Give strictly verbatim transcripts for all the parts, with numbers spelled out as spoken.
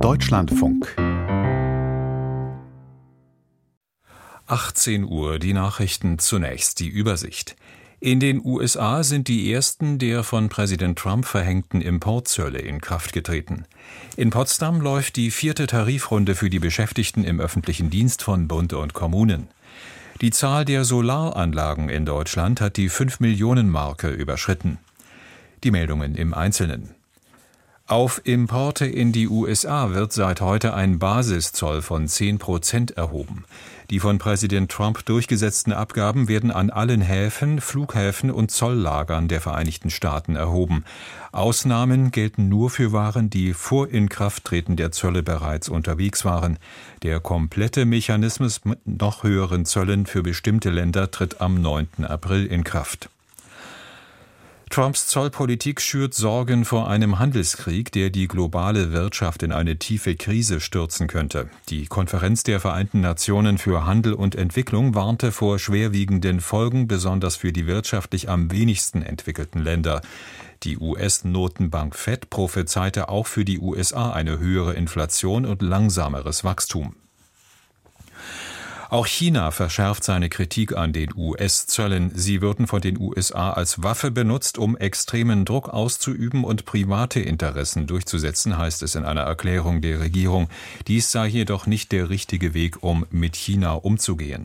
Deutschlandfunk. achtzehn Uhr, die Nachrichten zunächst, die Übersicht. In den U S A sind die ersten der von Präsident Trump verhängten Importzölle in Kraft getreten. In Potsdam läuft die vierte Tarifrunde für die Beschäftigten im öffentlichen Dienst von Bund und Kommunen. Die Zahl der Solaranlagen in Deutschland hat die fünf-Millionen-Marke überschritten. Die Meldungen im Einzelnen. Auf Importe in die U S A wird seit heute ein Basiszoll von zehn Prozent erhoben. Die von Präsident Trump durchgesetzten Abgaben werden an allen Häfen, Flughäfen und Zolllagern der Vereinigten Staaten erhoben. Ausnahmen gelten nur für Waren, die vor Inkrafttreten der Zölle bereits unterwegs waren. Der komplette Mechanismus mit noch höheren Zöllen für bestimmte Länder tritt am neunten April in Kraft. Trumps Zollpolitik schürt Sorgen vor einem Handelskrieg, der die globale Wirtschaft in eine tiefe Krise stürzen könnte. Die Konferenz der Vereinten Nationen für Handel und Entwicklung warnte vor schwerwiegenden Folgen, besonders für die wirtschaftlich am wenigsten entwickelten Länder. Die U S-Notenbank Fed prophezeite auch für die U S A eine höhere Inflation und langsameres Wachstum. Auch China verschärft seine Kritik an den U S-Zöllen. Sie würden von den U S A als Waffe benutzt, um extremen Druck auszuüben und private Interessen durchzusetzen, heißt es in einer Erklärung der Regierung. Dies sei jedoch nicht der richtige Weg, um mit China umzugehen.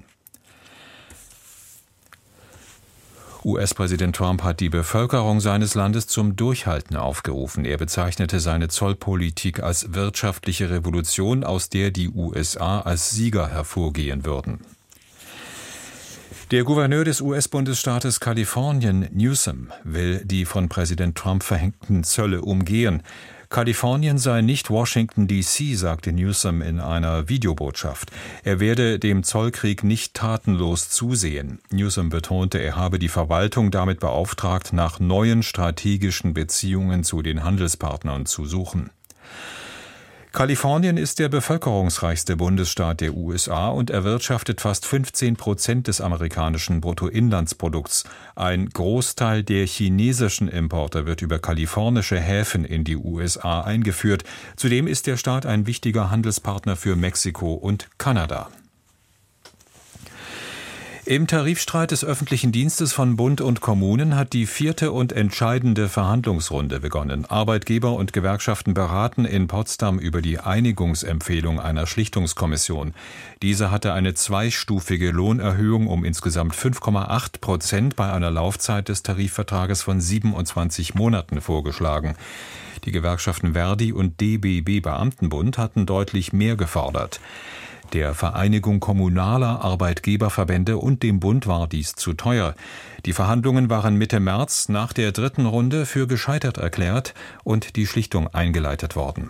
U S-Präsident Trump hat die Bevölkerung seines Landes zum Durchhalten aufgerufen. Er bezeichnete seine Zollpolitik als wirtschaftliche Revolution, aus der die U S A als Sieger hervorgehen würden. Der Gouverneur des U S-Bundesstaates Kalifornien, Newsom, will die von Präsident Trump verhängten Zölle umgehen. Kalifornien sei nicht Washington D C, sagte Newsom in einer Videobotschaft. Er werde dem Zollkrieg nicht tatenlos zusehen. Newsom betonte, er habe die Verwaltung damit beauftragt, nach neuen strategischen Beziehungen zu den Handelspartnern zu suchen. Kalifornien ist der bevölkerungsreichste Bundesstaat der U S A und erwirtschaftet fast fünfzehn Prozent des amerikanischen Bruttoinlandsprodukts. Ein Großteil der chinesischen Importe wird über kalifornische Häfen in die U S A eingeführt. Zudem ist der Staat ein wichtiger Handelspartner für Mexiko und Kanada. Im Tarifstreit des öffentlichen Dienstes von Bund und Kommunen hat die vierte und entscheidende Verhandlungsrunde begonnen. Arbeitgeber und Gewerkschaften beraten in Potsdam über die Einigungsempfehlung einer Schlichtungskommission. Diese hatte eine zweistufige Lohnerhöhung um insgesamt fünf Komma acht Prozent bei einer Laufzeit des Tarifvertrages von siebenundzwanzig Monaten vorgeschlagen. Die Gewerkschaften Verdi und D B B Beamtenbund hatten deutlich mehr gefordert. Der Vereinigung kommunaler Arbeitgeberverbände und dem Bund war dies zu teuer. Die Verhandlungen waren Mitte März nach der dritten Runde für gescheitert erklärt und die Schlichtung eingeleitet worden.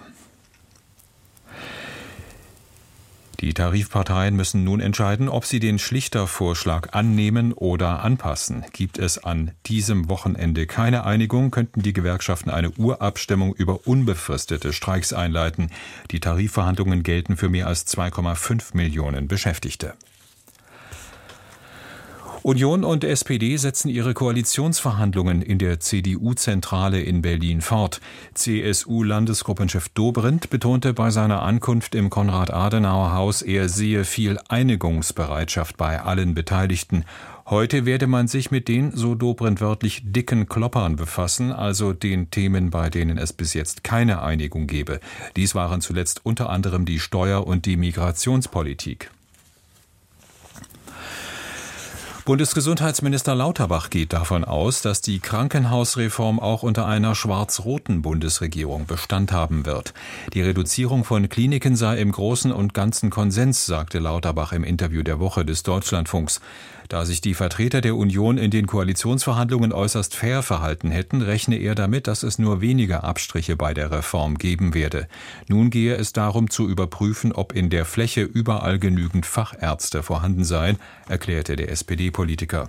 Die Tarifparteien müssen nun entscheiden, ob sie den Schlichtervorschlag annehmen oder anpassen. Gibt es an diesem Wochenende keine Einigung, könnten die Gewerkschaften eine Urabstimmung über unbefristete Streiks einleiten. Die Tarifverhandlungen gelten für mehr als zwei Komma fünf Millionen Beschäftigte. Union und S P D setzen ihre Koalitionsverhandlungen in der C D U-Zentrale in Berlin fort. C S U-Landesgruppenchef Dobrindt betonte bei seiner Ankunft im Konrad-Adenauer-Haus, er sehe viel Einigungsbereitschaft bei allen Beteiligten. Heute werde man sich mit den, so Dobrindt wörtlich, dicken Kloppern befassen, also den Themen, bei denen es bis jetzt keine Einigung gebe. Dies waren zuletzt unter anderem die Steuer- und die Migrationspolitik. Bundesgesundheitsminister Lauterbach geht davon aus, dass die Krankenhausreform auch unter einer schwarz-roten Bundesregierung Bestand haben wird. Die Reduzierung von Kliniken sei im Großen und Ganzen Konsens, sagte Lauterbach im Interview der Woche des Deutschlandfunks. Da sich die Vertreter der Union in den Koalitionsverhandlungen äußerst fair verhalten hätten, rechne er damit, dass es nur wenige Abstriche bei der Reform geben werde. Nun gehe es darum zu überprüfen, ob in der Fläche überall genügend Fachärzte vorhanden seien, erklärte der S P D-Politiker.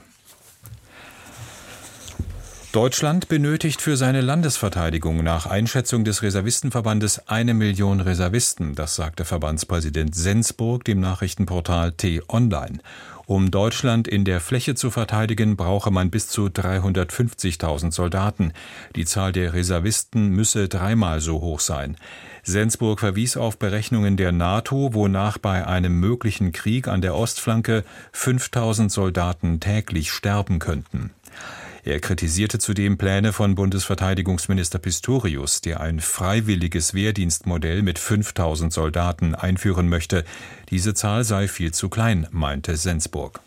Deutschland benötigt für seine Landesverteidigung nach Einschätzung des Reservistenverbandes eine Million Reservisten, das sagte Verbandspräsident Sensburg dem Nachrichtenportal T-Online. Um Deutschland in der Fläche zu verteidigen, brauche man bis zu dreihundertfünfzigtausend Soldaten. Die Zahl der Reservisten müsse dreimal so hoch sein. Sensburg verwies auf Berechnungen der NATO, wonach bei einem möglichen Krieg an der Ostflanke fünftausend Soldaten täglich sterben könnten. Er kritisierte zudem Pläne von Bundesverteidigungsminister Pistorius, der ein freiwilliges Wehrdienstmodell mit fünftausend Soldaten einführen möchte. Diese Zahl sei viel zu klein, meinte Sensburg.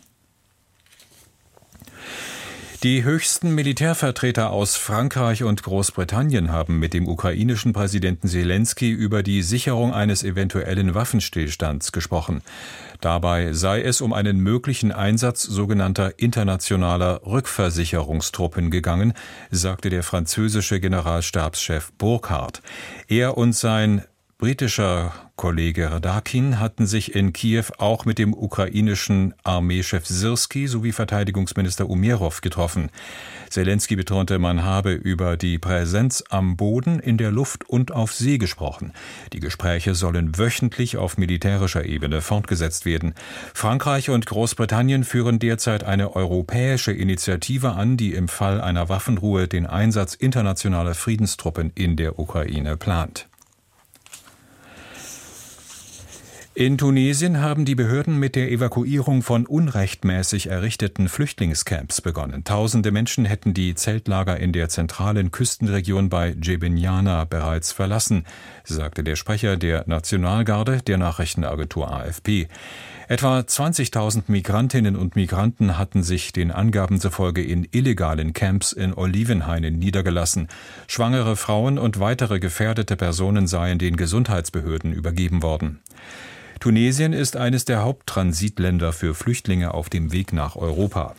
Die höchsten Militärvertreter aus Frankreich und Großbritannien haben mit dem ukrainischen Präsidenten Selenskyj über die Sicherung eines eventuellen Waffenstillstands gesprochen. Dabei sei es um einen möglichen Einsatz sogenannter internationaler Rückversicherungstruppen gegangen, sagte der französische Generalstabschef Burkhardt. Er und sein britischer Kollege Radakin hatten sich in Kiew auch mit dem ukrainischen Armeechef Syrskij sowie Verteidigungsminister Umerov getroffen. Selenskyj betonte, man habe über die Präsenz am Boden, in der Luft und auf See gesprochen. Die Gespräche sollen wöchentlich auf militärischer Ebene fortgesetzt werden. Frankreich und Großbritannien führen derzeit eine europäische Initiative an, die im Fall einer Waffenruhe den Einsatz internationaler Friedenstruppen in der Ukraine plant. In Tunesien haben die Behörden mit der Evakuierung von unrechtmäßig errichteten Flüchtlingscamps begonnen. Tausende Menschen hätten die Zeltlager in der zentralen Küstenregion bei Djebbeniana bereits verlassen, sagte der Sprecher der Nationalgarde der Nachrichtenagentur A F P. Etwa zwanzigtausend Migrantinnen und Migranten hatten sich den Angaben zufolge in illegalen Camps in Olivenhainen niedergelassen. Schwangere Frauen und weitere gefährdete Personen seien den Gesundheitsbehörden übergeben worden. Tunesien ist eines der Haupttransitländer für Flüchtlinge auf dem Weg nach Europa.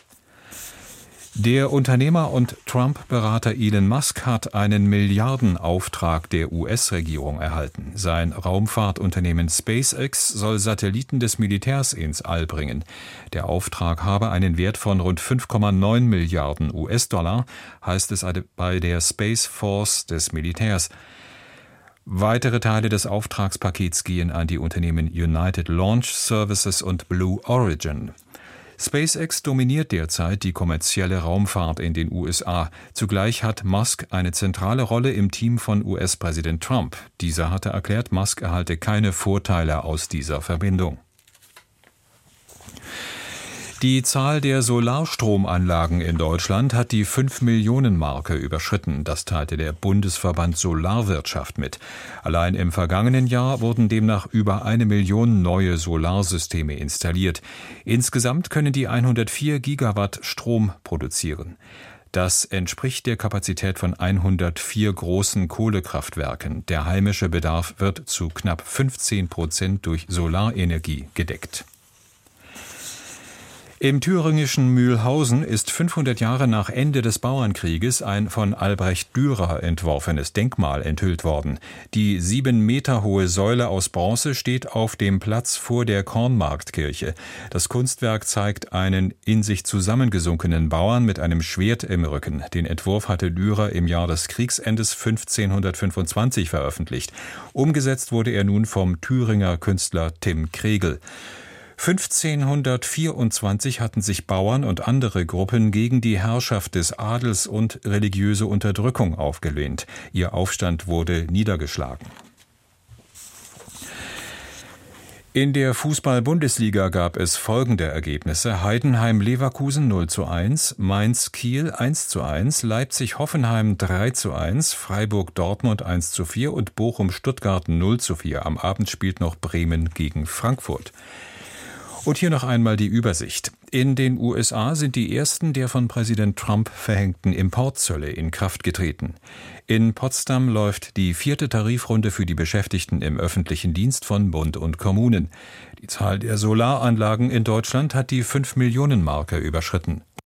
Der Unternehmer und Trump-Berater Elon Musk hat einen Milliardenauftrag der U S-Regierung erhalten. Sein Raumfahrtunternehmen SpaceX soll Satelliten des Militärs ins All bringen. Der Auftrag habe einen Wert von rund fünf Komma neun Milliarden U S-Dollar, heißt es bei der Space Force des Militärs. Weitere Teile des Auftragspakets gehen an die Unternehmen United Launch Services und Blue Origin. SpaceX dominiert derzeit die kommerzielle Raumfahrt in den U S A. Zugleich hat Musk eine zentrale Rolle im Team von U S-Präsident Trump. Dieser hatte erklärt, Musk erhalte keine Vorteile aus dieser Verbindung. Die Zahl der Solarstromanlagen in Deutschland hat die fünf-Millionen-Marke überschritten. Das teilte der Bundesverband Solarwirtschaft mit. Allein im vergangenen Jahr wurden demnach über eine Million neue Solarsysteme installiert. Insgesamt können die hundertvier Gigawatt Strom produzieren. Das entspricht der Kapazität von hundertvier großen Kohlekraftwerken. Der heimische Bedarf wird zu knapp fünfzehn Prozent durch Solarenergie gedeckt. Im thüringischen Mühlhausen ist fünfhundert Jahre nach Ende des Bauernkrieges ein von Albrecht Dürer entworfenes Denkmal enthüllt worden. Die sieben Meter hohe Säule aus Bronze steht auf dem Platz vor der Kornmarktkirche. Das Kunstwerk zeigt einen in sich zusammengesunkenen Bauern mit einem Schwert im Rücken. Den Entwurf hatte Dürer im Jahr des Kriegsendes fünfzehnhundertfünfundzwanzig veröffentlicht. Umgesetzt wurde er nun vom Thüringer Künstler Tim Kregel. fünfzehnhundertvierundzwanzig hatten sich Bauern und andere Gruppen gegen die Herrschaft des Adels und religiöse Unterdrückung aufgelehnt. Ihr Aufstand wurde niedergeschlagen. In der Fußball-Bundesliga gab es folgende Ergebnisse: Heidenheim-Leverkusen null zu eins, Mainz-Kiel eins zu eins, Leipzig-Hoffenheim drei zu eins, Freiburg-Dortmund eins zu vier und Bochum-Stuttgart null zu vier. Am Abend spielt noch Bremen gegen Frankfurt. Und hier noch einmal die Übersicht. In den U S A sind die ersten der von Präsident Trump verhängten Importzölle in Kraft getreten. In Potsdam läuft die vierte Tarifrunde für die Beschäftigten im öffentlichen Dienst von Bund und Kommunen. Die Zahl der Solaranlagen in Deutschland hat die fünf-Millionen-Marke überschritten.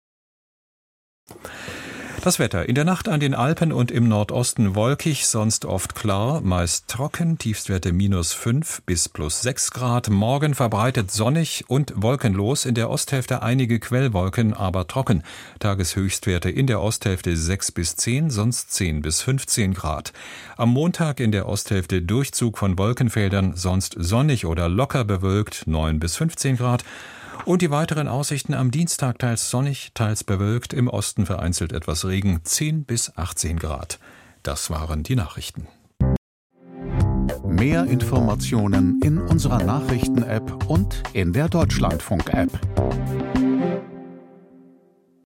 Das Wetter: In der Nacht an den Alpen und im Nordosten wolkig, sonst oft klar, meist trocken, Tiefstwerte minus fünf bis plus sechs Grad. Morgen verbreitet sonnig und wolkenlos, in der Osthälfte einige Quellwolken, aber trocken. Tageshöchstwerte in der Osthälfte sechs bis zehn, sonst zehn bis fünfzehn Grad. Am Montag in der Osthälfte Durchzug von Wolkenfeldern, sonst sonnig oder locker bewölkt, neun bis fünfzehn Grad. Und die weiteren Aussichten: am Dienstag teils sonnig, teils bewölkt, im Osten vereinzelt etwas Regen, zehn bis achtzehn Grad. Das waren die Nachrichten. Mehr Informationen in unserer Nachrichten-App und in der Deutschlandfunk-App.